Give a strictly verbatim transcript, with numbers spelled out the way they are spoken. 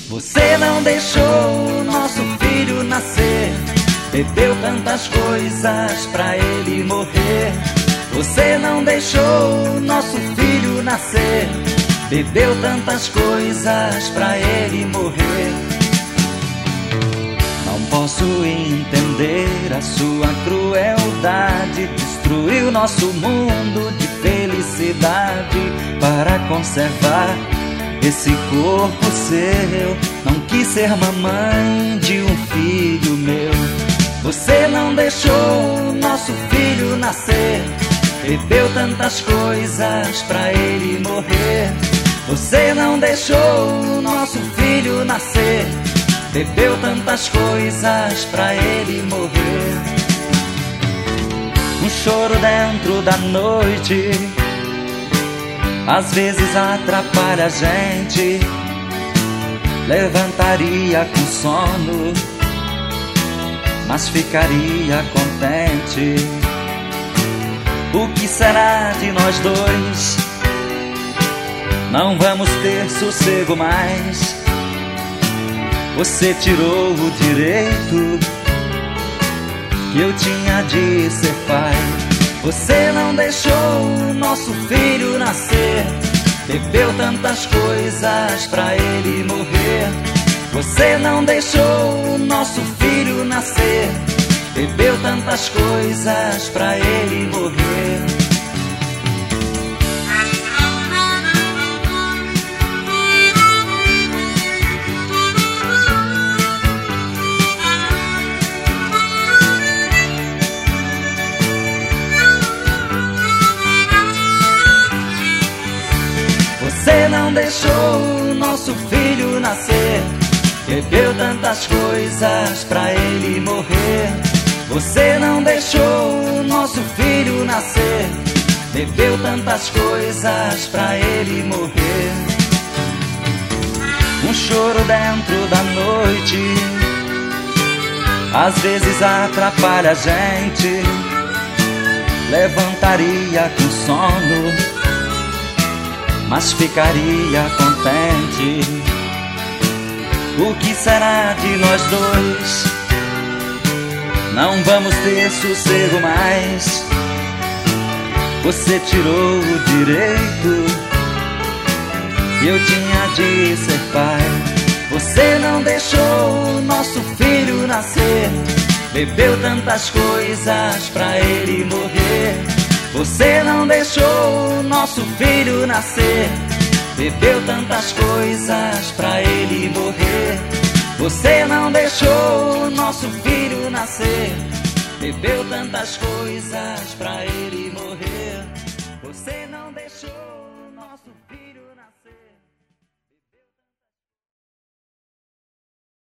Você não deixou o nosso filho nascer, bebeu tantas coisas pra ele morrer. Você não deixou o nosso filho nascer, bebeu tantas coisas pra ele morrer. Não posso entender a sua crueldade, destruiu nosso mundo de felicidade para conservar esse corpo seu. Não quis ser mamãe de um filho meu. Você não deixou o nosso filho nascer, bebeu tantas coisas pra ele morrer. Você não deixou o nosso filho nascer, bebeu tantas coisas pra ele morrer. Um choro dentro da noite às vezes atrapalha a gente. Levantaria com sono, mas ficaria contente. O que será de nós dois? Não vamos ter sossego mais. Você tirou o direito que eu tinha de ser pai. Você não deixou o nosso filho nascer, bebeu tantas coisas pra ele morrer. Você não deixou o nosso filho nascer, bebeu tantas coisas pra ele morrer. Você não deixou o nosso filho nascer, bebeu tantas coisas pra ele morrer. Você não deixou o nosso filho nascer, bebeu tantas coisas pra ele morrer. Um choro dentro da noite às vezes atrapalha a gente. Levantaria com sono, mas ficaria contente. O que será de nós dois? Não vamos ter sossego mais. Você tirou o direito que eu tinha de ser pai. Você não deixou o nosso filho nascer, bebeu tantas coisas pra ele morrer. Você não deixou o nosso filho nascer, bebeu tantas coisas pra ele morrer. Você não deixou o nosso filho nascer, bebeu tantas coisas pra ele